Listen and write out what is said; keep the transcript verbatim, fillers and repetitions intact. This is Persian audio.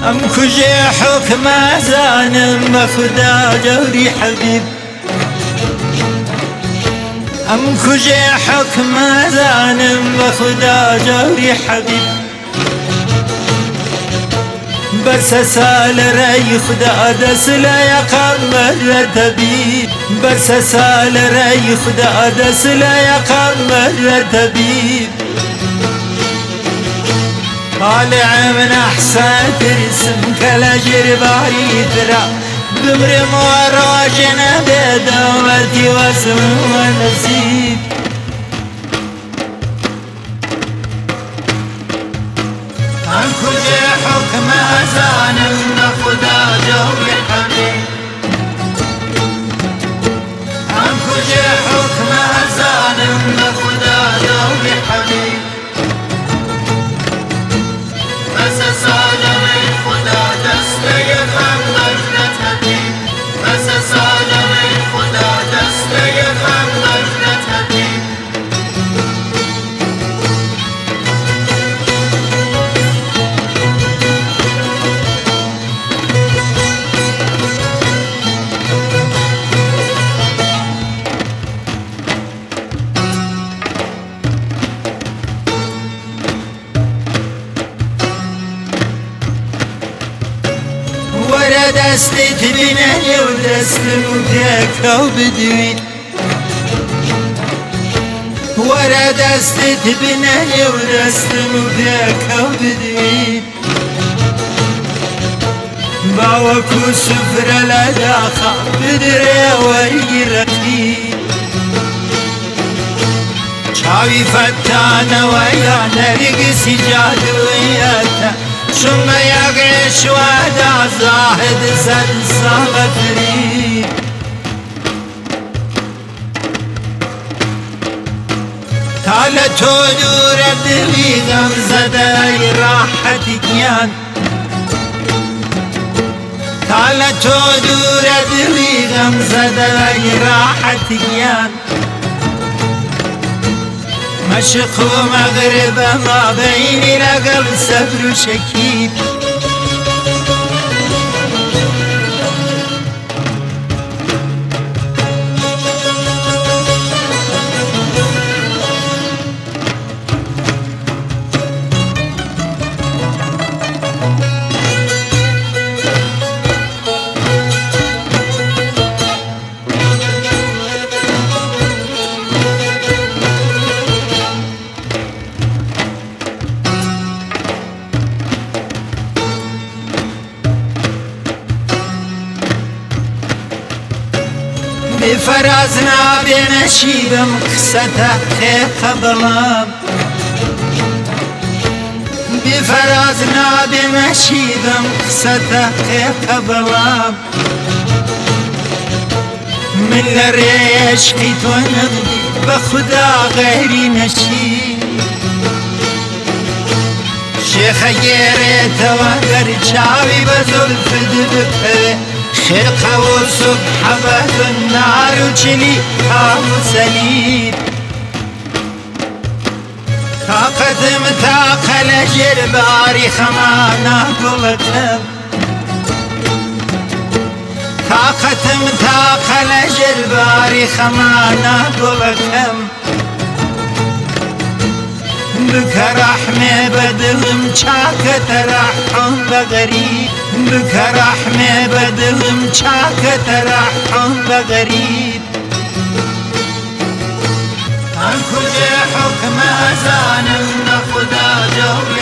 ام کجی حکم ازانم بخدا جوری حبیب ام کجی حکم ازانم بخدا جوری حبیب بس سال رأي خدا دس لا يقمر تبيب بس سال رأي خدا دس لا يقمر تبيب طالع من أحسن ترسم كلا جرباري ترى بمر مراجنا بدوتي واسم ونسيب عن كل حكم أزان خدا جوي حبيب عن كل حكم أزان خدا جوي حبيب بس صادر خدا دست يخمر نتبيب بس صادر خدا دست يخمر نتبيب دستت بناني ودست مداك وبدوي ورا دستت بناني ودست مداك وبدوي باوكو سفرة لا داخل بدري ويرتي شاوي فتانا ويا نرقسي جادوياتا ثم يقعش ودا زاهد زلزال غفري تعالى تدور الدلي غمزة راحتك يان تعالى تدور الدلي غمزة راحتك يان مشرق ومغرب ما بيني لقل صبر وشكيب بفرازنا بنشيبم قصة خيخ بلام بفرازنا بنشيبم قصة خيخ بلام من الريش قيت ونبدي بخدا غيري نشيب شيخ غيري توادر شاوي بزلف دبكه خرقه وصبح بهد النار وجلي قام سليب طاقت متاقل جرباري خمانا قلتم طاقت متاقل جرباري خمانا قلتم بك رحمة بدهم شاكت رحم بغريب بك رحمة بدهم شاكت رحم بغريب عن كل حكم أزان خدا جوي